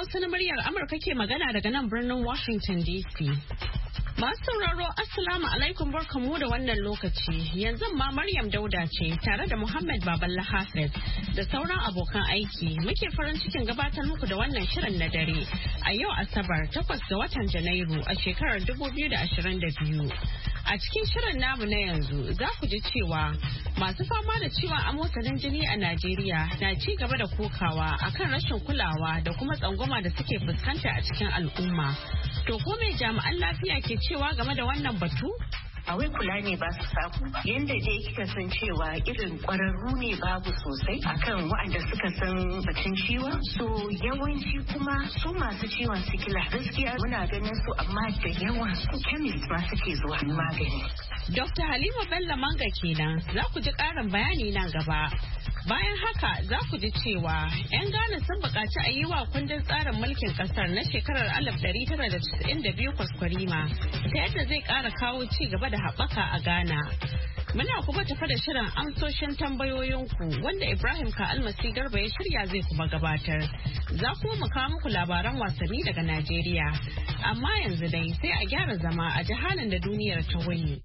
Hausa na muryar Amurka ke magana daga nan birnin Washington DC. Masu sauraro Assalamu alaikum barkamu da wannan lokaci. Yanzu ma Maryam Dauda ce tare da Muhammad Baballa Hafiz da sauran abokan aiki muke farin cikin gabatar muku da wannan shirin na dare a yau Asabar 8 ga watan Janairu a shekarar 2022. A cikin shirin namu na yanzu za ku ji cewa masu fama da ciwon amosanin jini a Najeriya na ci gaba da kokawa akan rashin kulawa da kuma tsangwama da suke fuskanta a cikin al'umma. To ko me jami'an lafiya ke cewa game da wannan batu? A wai kula ne ba su samu yadda dai kika san cewa irin kwararru ne babu sosai akan waɗanda suka san batun ciwon, so yawanci kuma su masu ciwon sikila gaskiya muna ganin su amma da yawan su chemist ma suke zuwa magani. Dr. Halima Bello Manga kenan za ku ji ƙarin bayani nan gaba. Bayan haka za ku ji cewa 'yan Ghana sun buƙaci a yi wa kundin tsarin mulkin ƙasar na shekarar 1992 kwaskwarima ta yadda zai ƙara kawo ci gaba da haɓaka a Ghana. Muna kuma tafa da shirin amsoshin tambayoyinku wanda Ibrahim Ka'almasi Garba ya shirya zai kuma gabatar. Za kuma mu kawo muku labaran wasanni daga Najeriya. Amma yanzu dai sai a gyara zama a ji halin da duniyar ta wuni.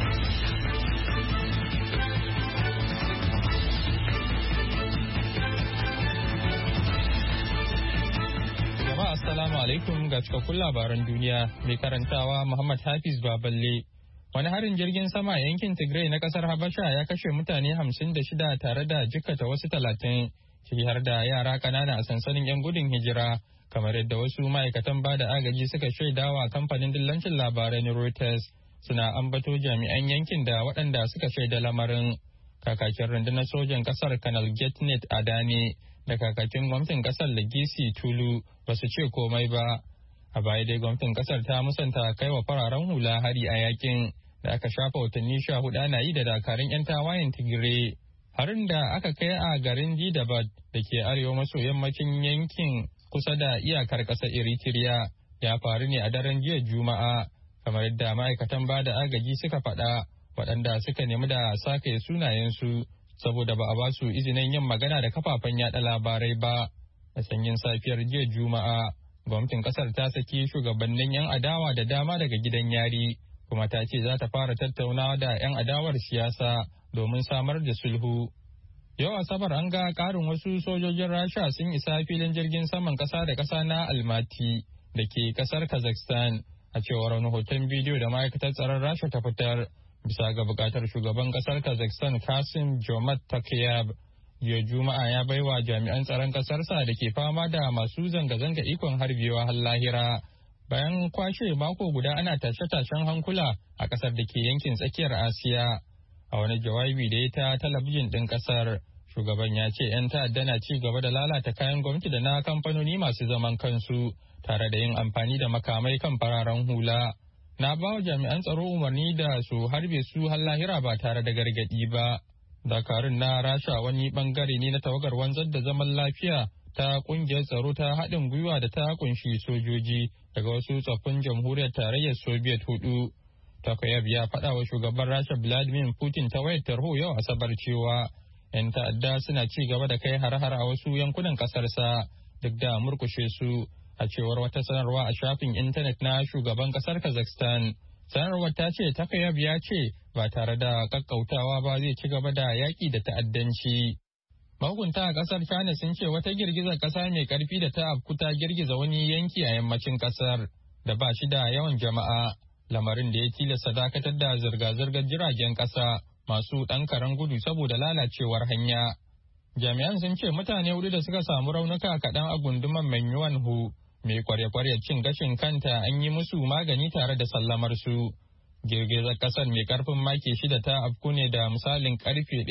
Assalamu alaikum ga cikakkun labaran duniya mai karantawa Muhammad Hafiz Baballe. Wani harin jirgin sama a yankin Tigray na kasar Habasha ya kashe mutane 56 tare da jikkata wasu 30 ciki har da yara kanana a sansanin 'yan gudun hijira kamar yadda wasu ma'aikatan bada agaji suka shaidawa kamfanin dillancin labarai na Reuters suna ambato jami'an yankin da waɗanda suka shaida lamarin. Kakakin rundunar sojan kasar Kanal Getnet Adane da kakakin gwamnatin kasar Legisi Tulu ba su ce komai ba. A baya dai gwamnatin kasar ta musanta kai wa fararen hula hari a yakin da aka shafa watanni 14 ana yi da dakarun 'yan tawayen Tigray. Harin da aka kai a garin Jidabad da ke arewa maso yammacin yankin kusa da iyakar kasar Eritrea ya faru ne a daren jiya Juma'a kamar yadda ma'aikatan bada agaji suka faɗa waɗanda suka nemi da sake sunayensu saboda ba a ba su izinin yin magana da kafafen yada labarai ba. A sanyin safiyar jiya Juma'a, gwamnatin kasar ta saki shugabannin 'yan adawa da dama daga gidan yari, kuma ta ce za ta fara tattaunawa da 'yan adawar siyasa domin samar da sulhu. Yau Asabar an ga ƙarin wasu sojojin Rasha sun isa filin jirgin saman ƙasa da ƙasa na Almaty da ke ƙasar Kazakhstan, a cewar wani hoton bidiyo da ma'aikatar tsaron Rasha ta fitar. Bisa ga bukatar shugaban kasar Kazakhstan Kasim Jomart Tokayev, jiya Juma'a ya baiwa jami'an tsaron kasarsa da ke fama da masu zanga-zanga ikon harbewa har lahira. Bayan kwashe mako guda ana tashe-tashen hankula a kasar da ke yankin tsakiyar Asiya. A wani jawabi da ya ta talabijin ɗin kasar, shugaban ya ce 'yan ta'adda na ci gaba da lalata kayan gwamnati da na kamfanoni masu zaman kansu tare da yin amfani da makamai kan fararen hula. Na ba wa jami'an tsaro umarni da su harbe su har lahira ba tare da gargaɗi ba. Dakarun na Rasha wani bangare ne na tawagar wanzar da zaman lafiya ta kungiyar tsaro ta haɗin gwiwa da ta kunshi sojoji daga wasu tsoffin jamhuriyar tarayyar Soviet hudu. Tokayev ya faɗa wa shugaban Rasha Vladimir Putin ta wayar tarho yau Asabar cewa 'yan ta'adda suna ci gaba da kai har-har a wasu yankunan ƙasarsa duk da murkushe su. A cewar wata sanarwa a shafin intanet na shugaban kasar Kazakhstan, sanarwar ta ce Tokayev ya ce ba tare da kakkautawa ba zai ci gaba da yaƙi da ta'addanci. Mahukunta a kasar China sun ce wata girgizar kasa mai karfi da ta afku ta girgiza wani yanki a yammacin kasar da ba shi da yawan jama'a, lamarin da ya tilasta dakatar da zirga-zirgar jiragen kasa masu ɗan karen gudu saboda lalacewar hanya. Jami'an sun ce mutane 4 da suka samu raunuka kaɗan a gunduman Menyuanhu mai kwarya-kwarya cin gashin kanta an yi musu magani tare da sallamar su. Girgizar kasar mai karfin maki 6 ta afku ne da misalin karfe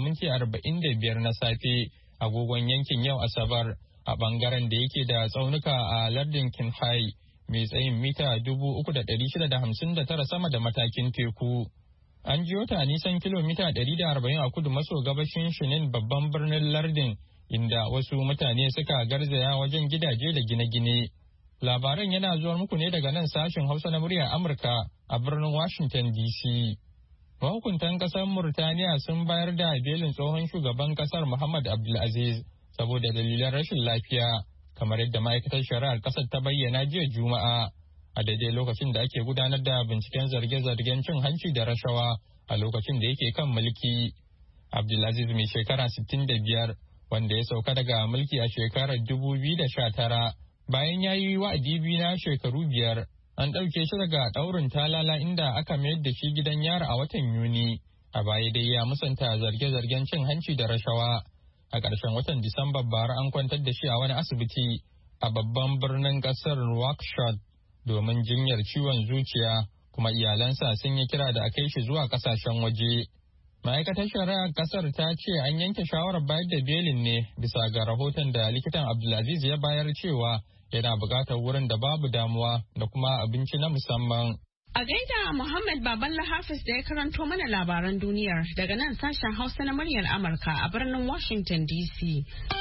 1:45 na safe agogon yankin yau Asabar a bangaren da yake da tsaunuka a lardin Qinghai mai tsayin mita 3,659 sama da matakin teku. An jiyo ta nisan kilomita 140 a kudu maso gabashin Shinin babban birnin lardin inda wasu mutane suka garzaya wajen gidaje da gine-gine. Labaran yana zuwa muku ne daga nan sashen Hausa na muryar Amurka a birnin Washington DC. Mahukuntan kasar Murtaniya sun bayar da belin tsohon shugaban kasar Muhammad Abdulaziz saboda dalilan rashin lafiya kamar yadda ma'aikatar shari'ar ƙasar ta bayyana jiya Juma'a a daidai lokacin da ake gudanar da binciken zarge-zargen cin hanci da rashawa a lokacin da yake kan mulki. Abdulaziz mai shekara 65 wanda ya sauka daga mulki a shekarar 2019 bayan ya yi wa'adi biyu na shekaru 5 an ɗauke shi daga ɗaurin talala inda aka mayar da shi gidan yari a watan Yuni. A baya dai ya musanta zarge-zargen cin hanci da rashawa. A ƙarshen watan Disamba bara an kwantar da shi a wani asibiti a babban birnin ƙasar Nouakchott domin jinyar ciwon zuciya, kuma iyalansa sun yi kira da a kai shi zuwa ƙasashen waje. Ma'aikatar shari'ar ƙasar ta ce an yanke shawarar bayar da belin ne bisa ga rahoton da likitan Abdulaziz ya bayar cewa yana buƙatar wurin da babu damuwa da kuma abinci na musamman. A gaida Muhammad Baballa Hafiz da ya karanto mana labaran duniyar daga nan sashen Hausa na muryar Amurka a birnin Washington DC.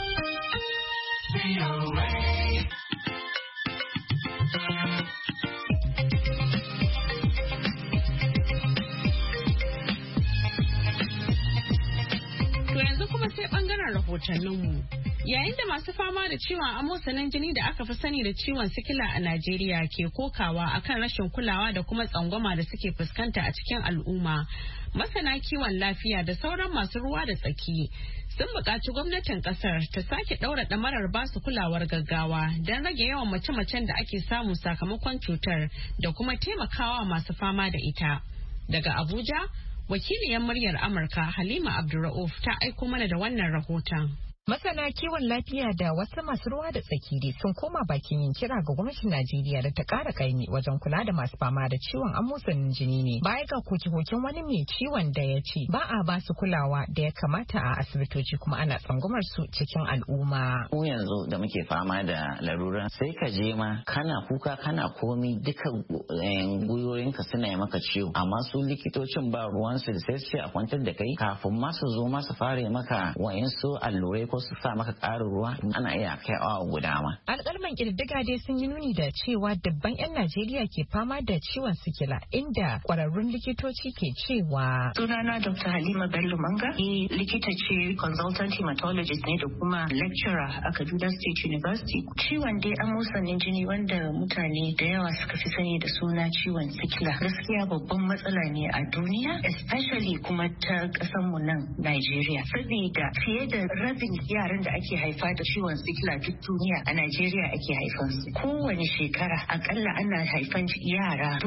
To yanzu kuma sai bangaren rahotanninmu. Yayin da masu fama da ciwon amosanin jini da aka fi sani da ciwon sikila a Najeriya ke kokawa akan rashin kulawa da kuma tsangwama da suke fuskanta a cikin al'umma, masana kiwon lafiya da sauran masu ruwa da tsaki sun buƙaci gwamnatin ƙasar ta sake ɗaura ɗamarar basu kulawar gaggawa don rage yawan mace-macen da ake samu sakamakon cutar da kuma taimakawa masu fama da ita. Daga Abuja, wakiliyar muryar Amurka Halima Abdulra'uf ta aiko mana da wannan rahoton. Masana kiwon lafiya da wasu masu ruwa da tsaki sun koma bakin yin kira ga gwamnatin Najeriya da ta ƙara kaimi wajen kula da masu fama da ciwon amosanin jini ne. Baya ga koke-koken wani mai ciwon da ya ce ba a ba su kulawa da ya kamata a asibitoci kuma ana tsangwamar su cikin al'umma. Mu yanzu da muke fama da larura sai ka je ma kana kuka kana komi duka gwiwoyinka suna yi maka ciwo, amma su likitocin ba ruwansu da sai su ce a kwantar da kai kafin ma su zo ma su fara maka wa'insu allurai ko su sa maka ƙarin ruwa ana iya kai awa guda ma. Alƙalman ƙididdiga dai sun yi nuni da cewa dabban 'yan Najeriya ke fama da ciwon sikila inda ƙwararrun likitoci ke cewa. Sunana Dr. Halima Bello Manga, ni likita ce consultant hematologist ne da kuma lecturer a Kaduna State University. Ciwon dai amosanin jini wanda mutane da yawa suka fi sani da suna ciwon sikila gaskiya babban matsala ne a duniya, especially kuma ta ƙasarmu nan Najeriya. Saboda fiye da rabin yaran da ake haifa da ciwon sikila duk duniya a Najeriya ake haifan su. Kowane shekara akalla ana haifan yara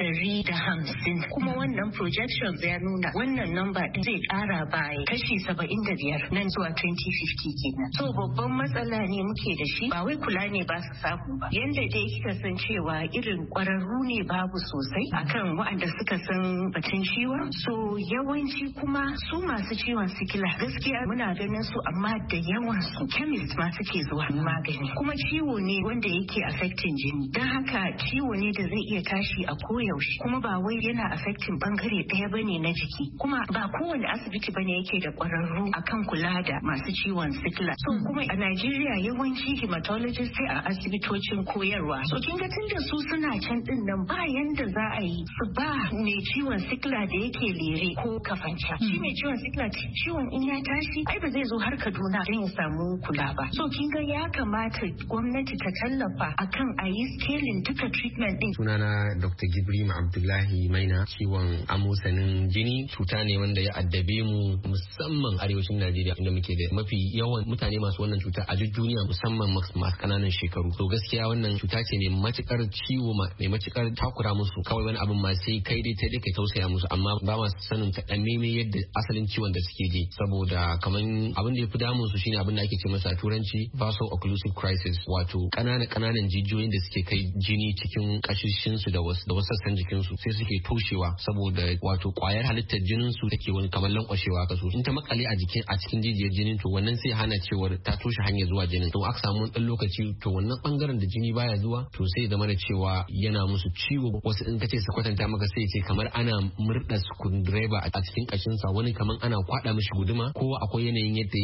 150,000, kuma wannan projections ya nuna wannan number din zai ƙara by kashi 75 nan zuwa 2050 kenan. So babban matsala ne muke da shi, ba wai kula ne ba su samu ba. Yanda dai kika san cewa irin ƙwararru ne babu sosai akan waɗanda suka san batun ciwon. So yawanci kuma su masu ciwon sikila gaskiya muna ganin su amma da yawan su chemist ma suke zuwa magani, kuma ciwo ne wanda yake affecting jini, don haka ciwo ne da zai iya tashi a koyaushe, kuma ba wai yana affecting bangare ɗaya bane na jiki, kuma ba kowane asibiti bane yake da ƙwararru akan kula da masu ciwon sikila. So kuma a Najeriya yawanci hematologist sai a asibitocin koyarwa, so kin ga tunda su suna can din nan ba yanda za a yi su ba mai ciwon sikila da yake lere ko kafanca. Shi mai ciwon sikila ciwon in ya tashi ai ba zai zo har Kaduna don ya samu kula ba. So kin ga ya kamata gwamnati ta tallafa akan a yi scaling duka treatment din. Sunana Dr. Gibrima Abdullahi Maina. Ciwon amosanin jini cuta ne wanda ya addabe mu musamman arewacin Najeriya, inda muke da mafi yawan mutane masu wannan cuta a duk duniya, musamman masu kananan shekaru. To gaskiya wannan cuta ce mai matukar ciwo, mai matukar takura musu. Kawai wani abin ma sai kai dai ta kai tausaya musu, amma ba ma sanin taɗaimai yadda asalin ciwon da suke ji, saboda kaman abin da ya fi damun su shine abin da ake ce masa a turanci vaso-occlusive crisis, wato ƙananan jijiyoyin da suke kai jini cikin kashishin su da wasu sassan jikin su sai suke toshewa, saboda wato kwayar halittar jinin su take wani kamar lankwashewa ka so in ta makale a cikin jijiyar jinin, to wannan sai hana cewar ta toshe hanyar zuwa jinin. To aka samu dan lokaci to wannan bangaren da jini baya zuwa to sai zama da cewa yana musu ciwo. Wasu in kace su kwatanta maka sai ce kamar ana murda screwdriver a cikin kashin sa, wani kamar ana kwada mishi guduma, ko akwai yanayin yadda yake jin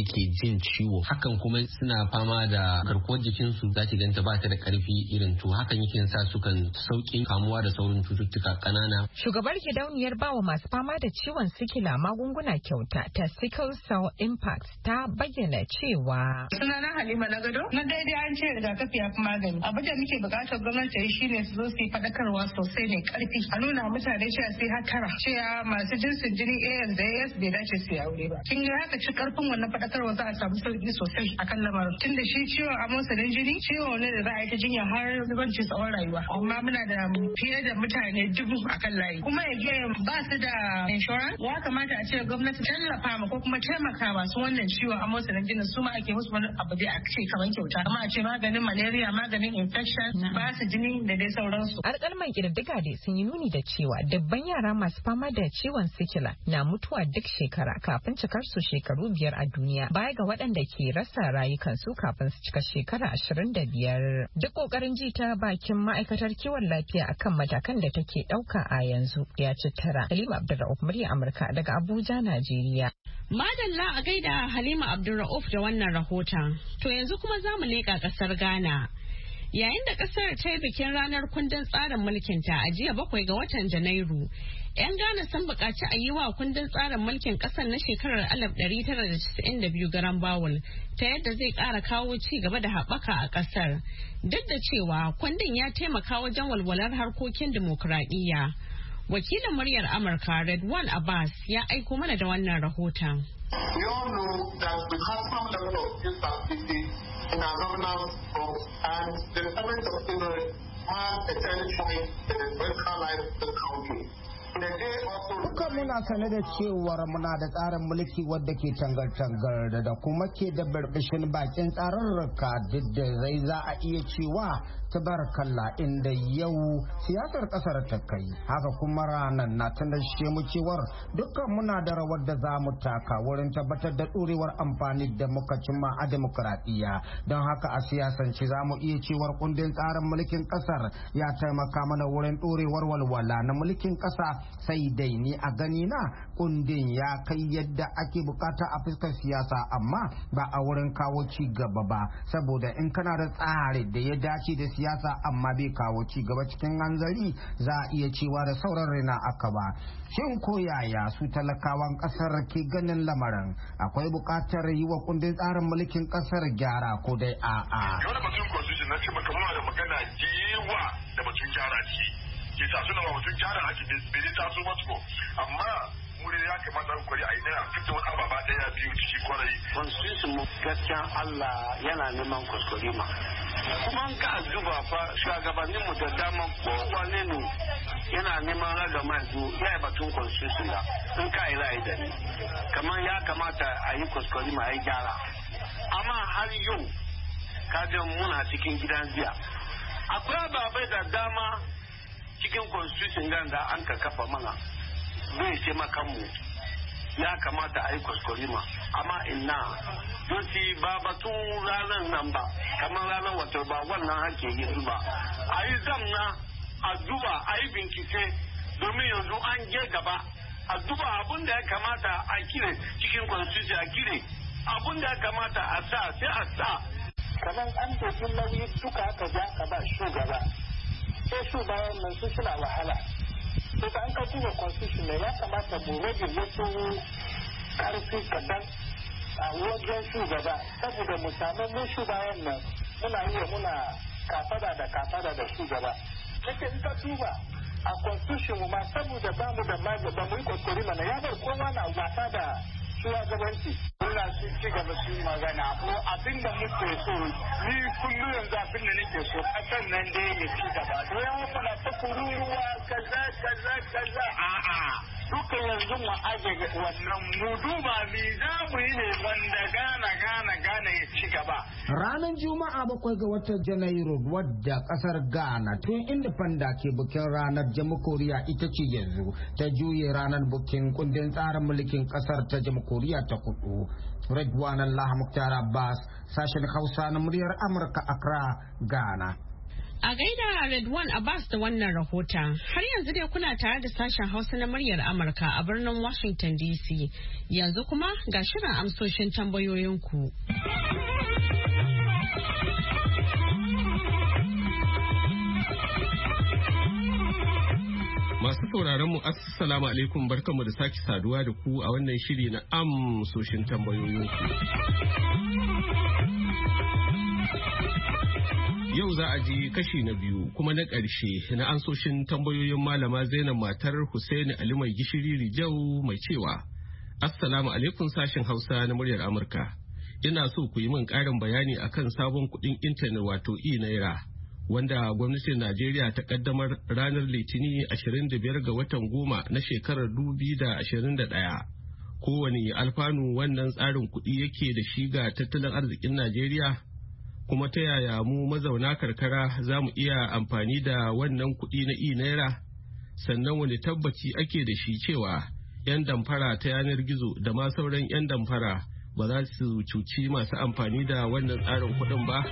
yin ciwo, hakan kuma suna fama da garkuwar jikinsu za ki ganta ba ta da karfi irin to hakan yake sa sukan sauƙin kamuwa da saurin cututtuka ƙanana. Shugabar gidauniyar bawa masu fama da ciwon sikila magunguna kyauta ta Sickle Cell Impact ta bayyana cewa. Sunana Halima na gado. Na daidai an ce rigakafi ya fi magani. Abin da muke buƙatar gwamnati ta yi shine su zo su yi faɗakarwa sosai mai ƙarfi. A nuna mutane cewa sai hatara. Cewa masu jinsin jini AS da AS bai dace su yi aure ba. Kin ga haka ci ƙarfin wannan faɗakarwa za a samu sauƙi sosai akan lamarin. Tunda shi ciwon amosanin jini ciwo ne da za a yi ta jinya har zubanci tsawon rayuwa. Amma muna da fiye da mutane 1000 akan layi. Kuma ba su da insurance. Ya kamata a ce gwamnati tallafa ma ko kuma taimaka masu wannan ciwon amosanin jini su ma ake musu wani abu da a ce kamar kyauta. Amma a ce maganin malaria, maganin infection, ba su jini da dai sauransu. Alƙalman ƙididdiga dai sun yi nuni da cewa dabban yara masu fama da ciwon sikila na mutuwa duk shekara kafin cikar su shekaru 5 a duniya. Baya ga waɗanda ke rasa rayukansu kafin su cika shekara 25. Duk ƙoƙarin ji ta bakin ma'aikatar kiwon lafiya akan matakan da take ɗauka a yanzu ya ci tara. Halima Abdulra'uf, murya Amurka daga Abuja, Najeriya. Madalla a gaida Halima Abdulra'uf da wannan rahoton. To yanzu kuma za mu leƙa ƙasar Ghana. Yayin da ƙasar ta yi bikin ranar kundin tsarin mulkinta a jiya 7 ga watan Janairu, 'yan Ghana sun buƙaci a yi wa kundin tsarin mulkin ƙasar na shekarar 1992 garan bawul ta yadda zai ƙara kawo ci gaba da haɓaka a ƙasar. Duk da cewa kundin ya taimaka wajen walwalar harkokin dimokuraɗiyya. Wakilin muryar Amurka Redwan Abbas ya aiko mana da wannan rahoton. We all know that we have some level of instability in our governance and the development of ignorance has a turning point in the political life of the country. Duka muna sane da cewar muna da tsarin mulki wadda ke tangar-tangar da kuma ke da birbishin bakin tsararraka duk da zai za a iya cewa tabarakalla inda yau siyasar kasar ta kai. Haka kuma ranar na tunashe mu cewar dukkan muna da rawar da za mu taka wurin tabbatar da ɗorewar amfani da muka cimma a demokuraɗiyya. Don haka a siyasance za mu iya cewar kundin tsarin mulkin kasar ya taimaka mana wurin ɗorewar walwala na mulkin ƙasa. Sai dai ni a gani na kundin ya kai yadda ake bukata a fuskar siyasa amma ba a wurin kawo ci gaba ba, saboda in kana da tsari da ya dace da siyasa amma bai kawo ci gaba cikin hanzari za a iya cewa da sauran rina aka ba. Shin ko yaya su talakawan kasar ke ganin lamarin? Akwai bukatar yi wa kundin tsarin mulkin kasar gyara ko dai a'a? Yau da batun constitution na ce maka muna da magana jiwa da batun gyara ce. Ke sa suna ba mutum gyara ake bai ta zo masu ko amma muri ya kamata kwari a idan a fito wani ababa daya biyu ciki kwarai. Constitution mu gaskiya Allah yana neman kuskure ma. Kuma an ka zuba fa shugabannin mu da dama kowane ne yana neman ragama su ya yi batun constitution da in ka yi ra'ayi da ni. Kamar ya kamata a yi kuskure ma a yi gyara. Amma har yau kajan muna cikin gidan jiya. Akwai ababai da dama cikin constitution gan da an ka kafa mana zai ce makanmu ya kamata a yi kwaskwarima amma ina don si ba batun ranar nan ba kamar ranar wato ba wannan hake yi ba a yi zamna a duba a yi bincike domin yanzu an je gaba a duba abun da ya kamata a kire cikin constitution a kire abun da ya kamata a sa sai a sa kamar an dokin nauyi duka aka ja ka ba shugaba sai shugaban nan su suna wahala to da an ka duba constitution ne ya kamata mu rage wasu karfi kadan a wajen shugaba saboda mu samu mun shugaban nan muna kafada da shugaba kake in ka duba a constitution mu ma saboda ba mu yi kuskure mana ya bar kowa na wasa da shugabanci. Muna su ci gaba su yi magana ko abin da muke so ni kullum yanzu abin da nake so kasan nan dai ya ci gaba. To ya muna ta kururuwa kaza a'a duka yanzu mu aje wannan mu duba me za mu yi ne wanda gana ya ci gaba. Ranar Juma'a 7 ga watan Janairu wadda kasar Ghana tun indifenda ke bukin ranar jamhuriya ita ce yanzu ta juye ranar bukin kundin tsarin mulkin kasar ta jamhuriya ta kudu. Redwan Allah Muktar Abbas, sashen Hausa na muryar Amurka, Accra, Ghana. A gaida Redwan Abbas da wannan rahoton. Har yanzu dai kuna tare da sashen Hausa na muryar Amurka a birnin Washington DC. Yanzu kuma ga shirin amsoshin tambayoyinku. Masu sauraron mu assalamu alaikum, barkanmu da sake saduwa da ku a wannan shiri na amsoshin tambayoyinku. Yau za a ji kashi na biyu kuma na ƙarshe na ansoshin tambayoyin malama Zainab matar Hussaini Ali mai gishiri Rijau mai cewa Assalamu alaikum sashen Hausa na muryar Amurka. Ina so ku yi min ƙarin bayani akan sabon kuɗin intanet wato e-naira wanda gwamnatin Najeriya ta kaddamar ranar Litini 25 ga watan goma na shekarar 2021. Kowane alfanu wannan tsarin kuɗi yake da shi ga tattalin arzikin Najeriya? Kuma ta yaya mu mazauna karkara za mu iya amfani da wannan kuɗi na e-naira? Sannan wani tabbaci ake da shi cewa 'yan damfara ta yanar gizo da ma sauran 'yan damfara ba za su cuci masu amfani da wannan tsarin kuɗin ba?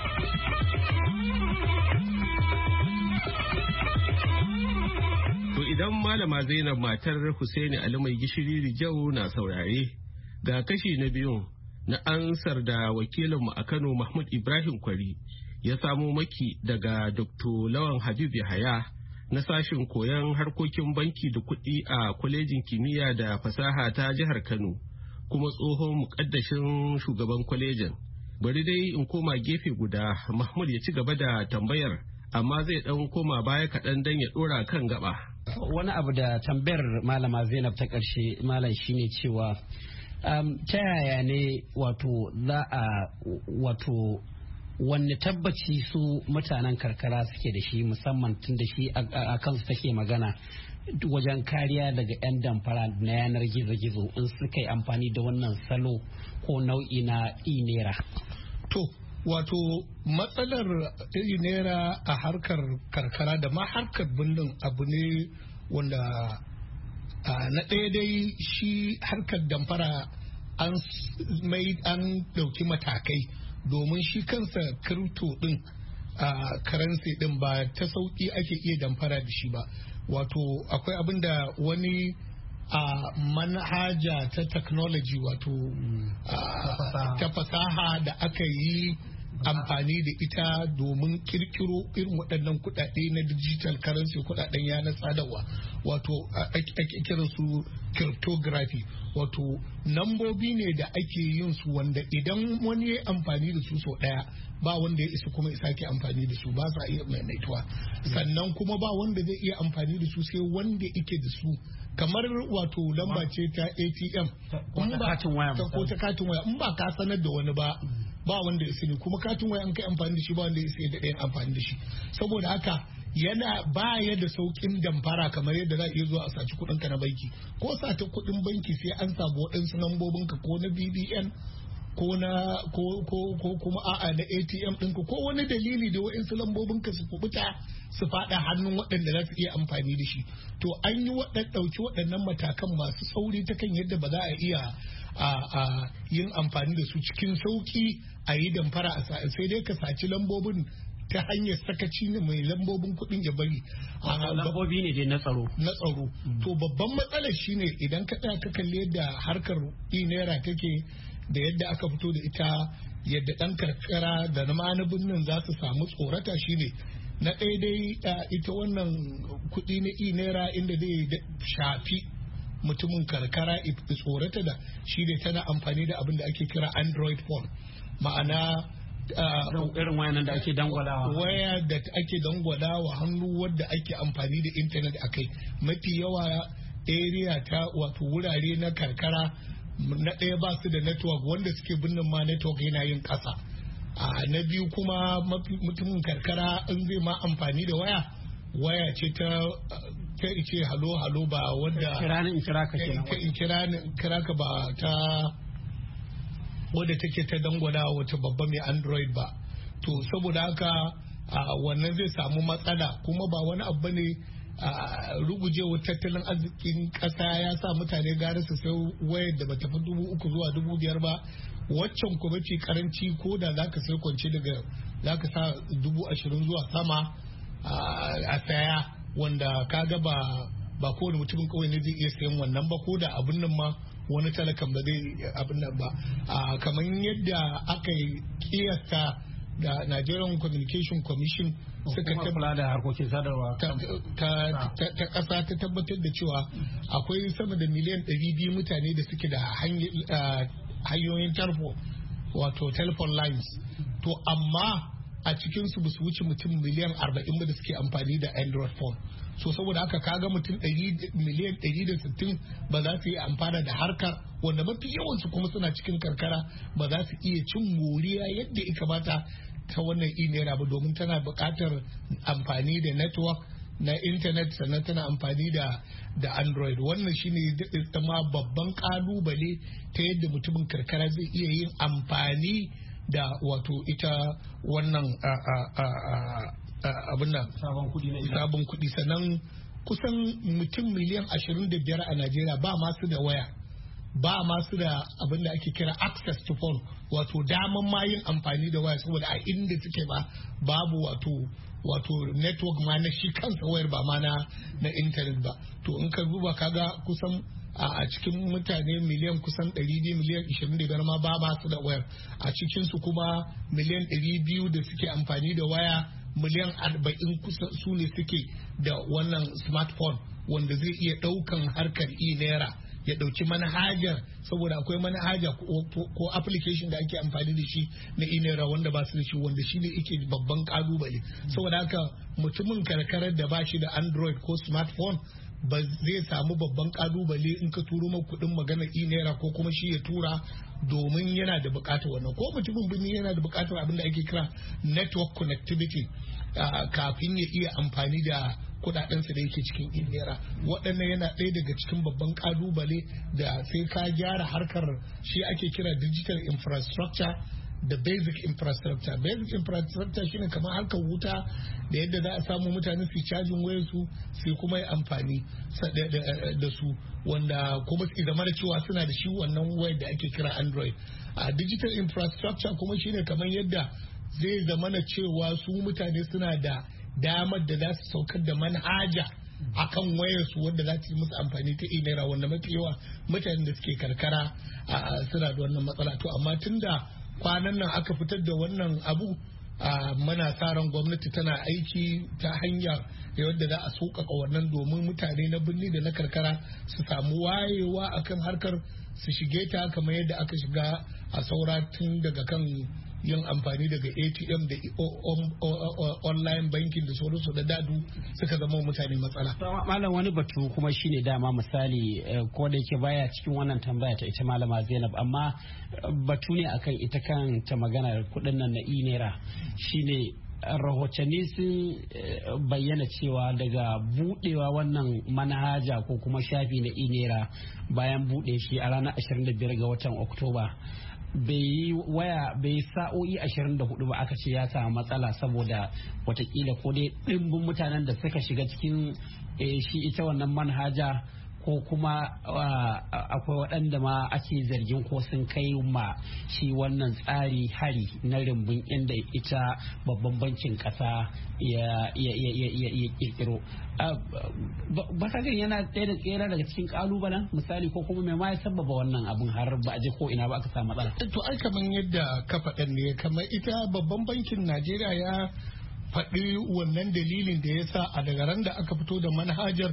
To idan malama Zainab matar Hussaini Ali mai gishiri Rijau na saurare, ga kashi na biyun na ansar da wakilinmu a Kano Mahmud Ibrahim Kwari ya samo maki daga Dr. Lawan Habib Yahaya na sashen koyon harkokin banki da kuɗi a kwalejin kimiyya da fasaha ta jihar Kano, kuma tsohon muƙaddashin shugaban kwalejin. Bari dai in koma gefe guda, Mahmud ya ci gaba da tambayar, amma zai ɗan koma baya kaɗan don ya ɗora kan gaba. Wani abu da tambayar malama Zainab ta ƙarshe malam shine cewa ta yaya ne za a wanne tabbaci su mutanen karkara suke da shi, musamman tun da shi a kansu take magana wajen kariya daga 'yan damfara na yanar gizo-gizo in suka yi amfani da wannan salo ko nau'i na e-naira. To, matsalar e-naira a harkar karkara da ma harkar birnin abu ne wanda na ɗaya dai shi harkar damfara an ɗauki matakai domin shi kansa kirto ɗin currency ɗin ba ta sauƙi ake iya damfara da shi ba. Akwai abin da wani manhaja ta technology ta fasaha da aka yi amfani da ita domin kirkiro irin waɗannan kuɗaɗe na digital currency, kuɗaɗen yanar sadarwa, ake kiran su cryptography. Nambobi ne da ake yin su wanda idan wani ya amfani da su sau ɗaya ba wanda ya isa kuma isa ke amfani da su, ba sa iya maimaituwa. Sannan kuma ba wanda zai iya amfani da su sai wanda yake da su, kamar lamba ce ta ATM ko ta katin waya, in ba ka sanar da wani ba wanda ya sani, kuma katin waya an kai amfani da shi ba wanda ya sai da ɗayan amfani da shi. Saboda haka baya da saukin damfara kamar yadda za a iya zuwa a saci kuɗinka na banki, ko sata kuɗin banki sai an samu waɗansu lambobinka ko na BBN ko kuma a'a na ATM ɗinka ko wani dalili da waɗansu lambobinka su kubuta su faɗa hannun waɗanda za su iya amfani da shi. To an yi ɗauki waɗannan matakan masu sauri ta kan yadda ba za a iya yin amfani da su cikin sauki a yi damfara sai dai ka saci lambobin ta hanyar sakaci ne mai lambobin kuɗin ya bari. Lambobi ne dai na tsaro. To babban matsalar shine idan ka tsaya ka kalli yadda harkar e-naira take da yadda aka fito da ita, yadda ɗan karkara da na birnin za su samu tsorata shine na ɗaya dai ita wannan kuɗi na e-naira inda zai shafi mutumin karkara tsorata da shi ne tana amfani da abin da ake kira Android phone, ma'ana irin wayan da ake dangwalawa, waya da ake dangwalawa hannu wadda ake amfani da intanet akai. Mafi yawa area ta wurare na karkara na ɗaya ba su da network, wanda suke birnin ma network yana yin ƙasa. Na biyu kuma mutumin karkara in zai ma amfani da waya ce ta ice halo ba wadda in kira ka ba ta wadda take ta dangwala wata babba mai Android ba. To saboda haka wannan zai samu matsala, kuma ba wani abu ne rugujewar tattalin arzikin ƙasa ya sa mutane gara su sai wayar da bata fi 3,000 zuwa 5,000 ba, waccan kuma ce karanci ko da za ka sai kwance daga za ka sa 20,000 zuwa sama a saya, wanda kaga ba kowane mutumin kawai ne zai iya sayan wannan ba, ko da abin nan ma wani talakan ba zai abin nan ba. Kamar yadda aka yi kiyasta da Nigerian Communication Commission suka kula da harkokin sadarwa ta ƙasa ta tabbatar da cewa akwai sama da miliyan 200 mutane da suke da hanyoyin tarfo, wato telephone lines, to amma a cikinsu ba su wuce mutum miliyan 40 da suke amfani da Android phone. So saboda haka kaga mutum miliyan 160 ba za su yi amfana da harkar, wanda mafi yawansu kuma suna cikin karkara, ba za su iya cin moriya yadda ya kamata ta wannan naira ba, domin tana buƙatar amfani da network na intanet, sannan tana amfani da Android. Wannan shine zama babban kalubale ta yadda mutumin karkara zai iya yin amfani da wato ita wannan abin nan sabon kuɗi. Sannan kusan mutum miliyan 25 a Najeriya ba masu da waya, ba masu da abin da ake kira access to phone, wato daman ma yin amfani da waya, saboda a inda suke babu wato network ma na shi kansa wayar, ba ma na internet ba. To in ka duba kaga kusan a cikin mutane miliyan kusan 100, miliyan 25 ma ba su da wayar, a cikinsu kuma miliyan 200 da suke amfani da waya, miliyan 40 kusan su ne suke da wannan smartphone wanda zai iya daukan harkar naira, ya dauki manhajar, saboda akwai manhaja ko application da ake amfani da shi na naira wanda ba su da shi, wanda shi ne yake babban kalubale. Saboda haka mutumin karkarar da ba shi da Android ko smartphone ba zai samu babban kalubale in ka turo mai kudin magana naira ko kuma shi ya tura, domin yana da bukatar wannan. Ko mutumin birni yana da bukatar abin da ake kira network connectivity kafin ya iya amfani da kudadensa da yake cikin naira. Waɗannan yana ɗaya daga cikin babban kalubale da sai ka gyara harkar shi ake kira digital infrastructure da basic infrastructure. Basic infrastructure shine kamar harkar wuta da yadda za a samu mutane su cajin wayarsu sai kuma yi amfani da su, wanda kuma su zama da cewa suna da shi wannan wayar da ake kira Android. A digital infrastructure kuma shine kamar yadda zai zama na cewa su mutane suna da damar da za su saukar da manhaja akan wayarsu wanda za su yi musu amfani ta naira, wanda mafi yawa mutanen da suke karkara suna da wannan matsala. To amma tunda kwanan nan aka fitar da wannan abu, muna sa ran gwamnati tana aiki ta hanyar yadda za a sauƙaƙa wannan, domin mutane na birni da na karkara su samu wayewa akan harkar, su shige ta kamar yadda aka shiga a saura tun daga kan yin amfani daga ATM da online banking da sauransu da dadu suka zama mutane matsala. Malam, wani batu kuma shine dama misali ko da yake baya cikin wannan tambaya ta ita malama Zainab, amma batu ne akan ita kan ta magana kudin nan na naira, shine rahotanni sun bayyana cewa daga budewa wannan manhaja ko kuma shafi na naira bayan bude shi a ranar 25 ga watan Oktoba, bai yi sa'o'i 24 ba aka ce ya samu matsala, saboda watakila ko dai ɗimbin mutanen da suka shiga cikin shi ita wannan manhaja, ko kuma akwai waɗanda ma ake zargin ko sun kai ma shi wannan tsari hari na rumbun inda ita babban bankin ƙasa ya kirkiro. Ba ka gan yana ɗaya da tsera daga cikin ƙalubalen misali, ko kuma mai ma ya sababa wannan abin har ba a je ko ina ba aka samu matsala. To ai kamar yadda ka faɗan ne, kamar ita babban bankin Najeriya ya faɗi wannan dalilin da ya sa a daga ran da aka fito da manhajar,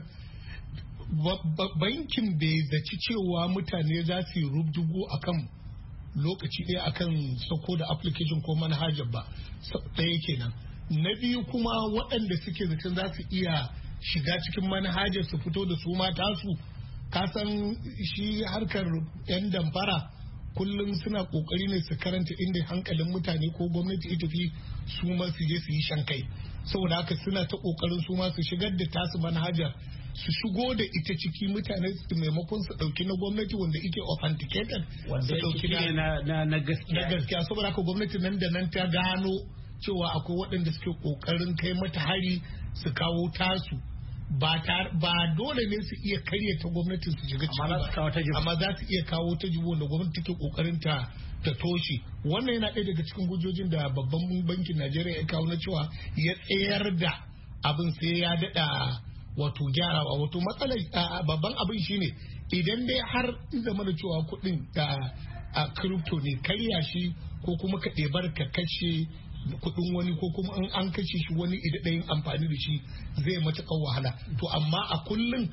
bankin bai zaci cewa mutane za su yi rubdugu akan lokaci ɗaya akan sako da application ko manhajar ba. Ɗaya kenan. Na biyu kuma waɗanda suke zaton za su iya shiga cikin manhajar su fito da su ma tasu, kasan shi harkar 'yan damfara kullum suna kokari ne su karanta inda hankalin mutane ko gwamnati ita fi su ma su je su yi shankai, saboda haka suna ta kokarin su ma su shigar da tasu manhajar, su shigo da ita ciki mutane su maimakon su dauki na gwamnati wanda ike authenticated, wanda dauki na gaskiya. Saboda haka gwamnati nan da nan ta gano cewa akwai waɗanda suke kokarin kai mata hari su kawo tasu, ba dole ne su iya karya ta gwamnatin su shiga ciki ba, amma za su iya kawo ta jibo da gwamnati take kokarin ta toshe. Wannan yana ɗaya daga cikin hujjojin da babban bankin Najeriya ya kawo na cewa ya tsayar da abin sai ya daɗa wato gyarawa. Wato matsalar babban abin shine idan dai har zama da cewa kuɗin a crypto ne karya shi ko kuma ka ɗebar ka kashe kuɗin wani ko kuma an kashe shi wani idan yin amfani da shi zai matuƙar wahala. To amma a kullum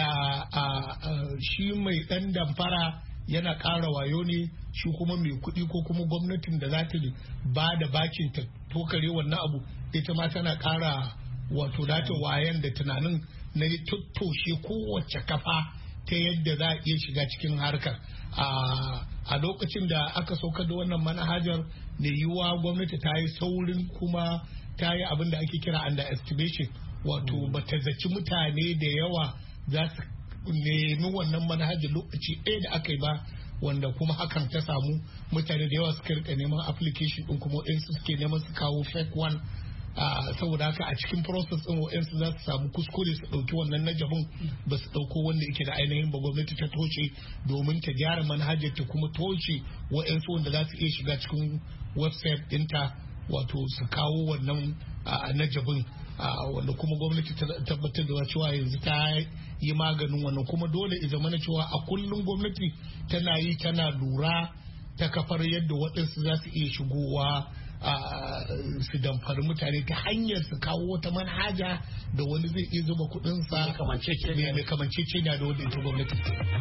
shi mai ɗan damfara yana ƙara wayo ne, shi kuma mai kuɗi ko kuma gwamnatin da za ta ba da bakin ta tokare wannan abu ita ma tana ƙara wato data wayan da tunanin na tattoshe kowace kafa ta yadda za a iya shiga cikin harkar. A lokacin da aka saukar da wannan manhajar da yiwuwa gwamnati ta yi saurin kuma ta yi abin da ake kira underestimation, wato ba ta zaci mutane da yawa za su nemi wannan manhajar lokaci ɗaya da aka yi ba, wanda kuma hakan ta samu mutane da yawa suka rika neman application ɗin kuma waɗansu suke neman su kawo fake one. Saboda haka a cikin process ɗin waɗansu za su samu kuskure su ɗauki wannan najabin ba su ɗauko wanda yake da ainihin ba. Gwamnati ta toce domin ta gyara manhajar ta kuma toce waɗansu wanda za su iya shiga cikin website ɗinta wato su kawo wannan najabin, wanda kuma gwamnati ta tabbatar da cewa yanzu ta yi maganin wannan. Kuma dole ya zama na cewa a kullum gwamnati tana lura ta kafar yadda waɗansu za su iya shigowa su damfari mutane ta hanyar su kawo wata manhaja da wani zai iya zuba kudinsa mai kamancece da wanda ita gwamnati.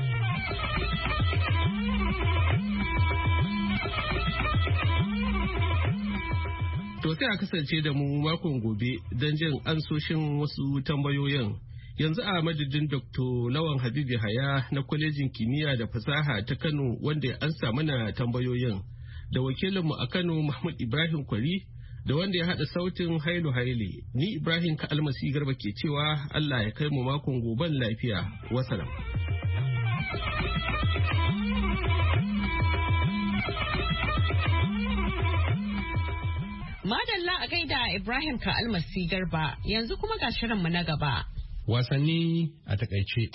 To sai a kasance da mu makon gobe don jin ansoshin wasu tambayoyin. Yanzu a madadin Dr. Lawan Habibu Haya na kwalejin kimiyya da fasaha ta Kano wanda ya ansa mana tambayoyin, da wakilinmu a Kano Mahmud Ibrahim Kwari, da wanda ya haɗa sautin Hailu Haile, ni Ibrahim Ka'almasi Garba ke cewa Allah ya kai mu makon goben lafiya. Wasalam. Madalla a gaida Ibrahim Ka'almasi Garba, yanzu kuma ga shirinmu na gaba. Wasanni a takaice.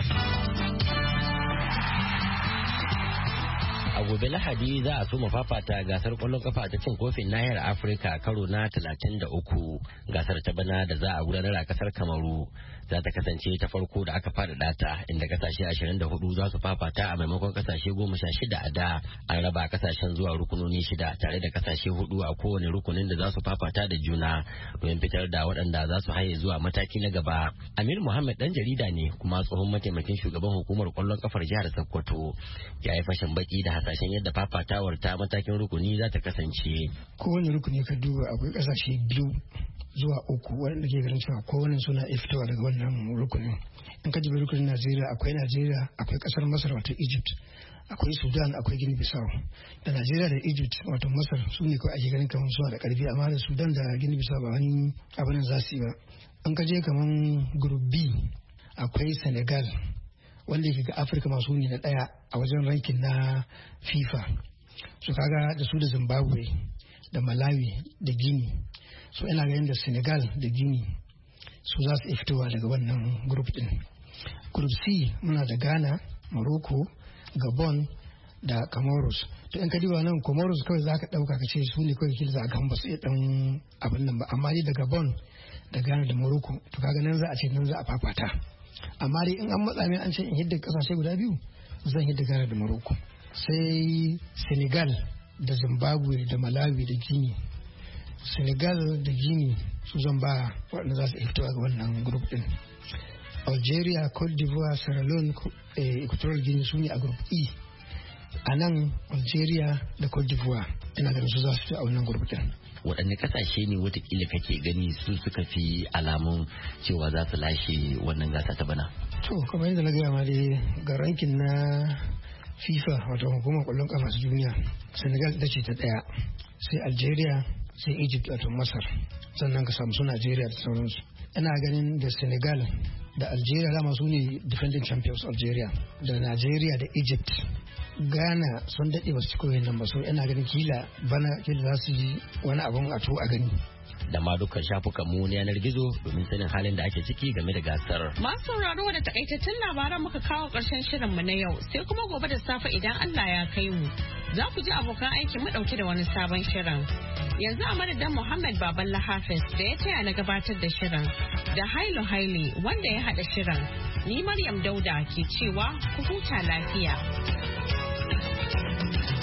A gobe Lahadi za a soma fafata gasar kwallon kafa ta cin kofin nahiyar Afirka karo na 33. Gasar ta bana da za a gudanar a kasar Kamaru za ta kasance ta farko da aka faɗaɗa ta, inda kasashe 24 za su fafata a maimakon kasashe 16 a da. An raba kasashen zuwa rukunoni 6 tare da kasashe 4 a kowane rukunin da za su fafata da juna domin fitar da waɗanda za su haye zuwa mataki na gaba. Amir Muhammad dan jarida ne kuma tsohon mataimakin shugaban hukumar kwallon kafar jihar Sokoto ya yi fashin baki da hasashen yadda fafatawar ta matakin rukuni za ta kasance. Kowane rukuni ka duba akwai kasashe 2 zuwa 3 waɗanda ke ganin cewa kowane suna iya fitowa daga wannan rukunin. In ka duba rukunin Najeriya, akwai kasar Masar wato Egypt, akwai Sudan, akwai Guinea Bissau. Da Najeriya da Egypt wato Masar su ne kawai ake ganin kamar suna da karfi, amma da Sudan da Guinea Bissau ba wani abin za su yi ba. An ka je kamar Group B akwai Senegal wanda yake ga Afirka masu ne na daya a wajen rankin na FIFA. So kaga da su da Zimbabwe da Malawi da Guinea. So ina ganin da Senegal da Guinea su za su fitowa daga wannan group din. Group C muna da Ghana, Morocco, Gabon da Comoros. To in ka diba nan Comoros kawai za ka dauka ka ce su ne kawai kila za a kan ba su iya dan abin nan ba, amma dai da Gabon da Ghana da Morocco to kaga nan za a ce nan za a fafata. Amma dai in an matsa min an ce in hidda kasashe guda biyu zan hidda Ghana da Morocco. Sai Senegal da Zimbabwe da Malawi da Guinea. Senegal da Guinea su zan ba waɗanda za su fito ga wannan group din. Algeria, Cote d'Ivoire, Sierra Leone, Equatorial Guinea su ne a group E. A nan Algeria da Cote d'Ivoire ina ganin su za su fito a wannan group din. Waɗanne kasashe ne watakila kake gani su suka fi alamun cewa za su lashe wannan gasa ta bana? To kamar yadda na gaya ma dai ga rankin na FIFA wato hukumar kwallon kafa ta duniya, Senegal ita ce ta daya, sai Algeria, sai Egypt wato Masar, sannan ka samu su Najeriya da sauransu. Ina ganin da Senegal da Algeria dama su ne defending champions Algeria, da Najeriya da Egypt. Ghana sun daɗe ba su ci koyin nan ba, so ina ganin kila za su yi wani abun a to a gani. Da ma dukkan shafukan mu na yanar gizo domin sanin halin da ake ciki game da gasar. Masu sauraro da takaitattun labaran muka kawo ƙarshen shirin mu na yau, sai kuma gobe da safe idan Allah ya kai mu. Za ku ji abokan aiki mu ɗauke da wani sabon shirin. Yanzu a madadin Muhammad Baballa Hafiz da ya taya na gabatar da shirin da Hailu Haile wanda ya haɗa shirin. Ni Maryam Dauda ke cewa ku huta lafiya.